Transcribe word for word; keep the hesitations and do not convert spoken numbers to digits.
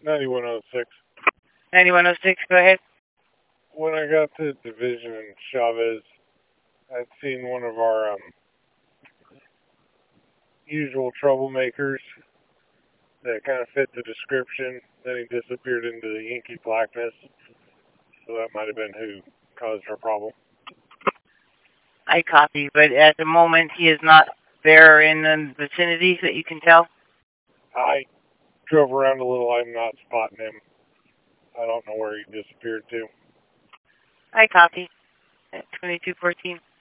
ninety-one oh six. ninety-one oh six, go ahead. When I got to Division in Chavez, I'd seen one of our um, usual troublemakers that kind of fit the description. Then he disappeared into the inky blackness, so that might have been who caused our problem. I copy, but at the moment he is not there in the vicinity that you can tell. I drove around a little. I'm not spotting him. I don't know where he disappeared to. I copy. At twenty-two fourteen.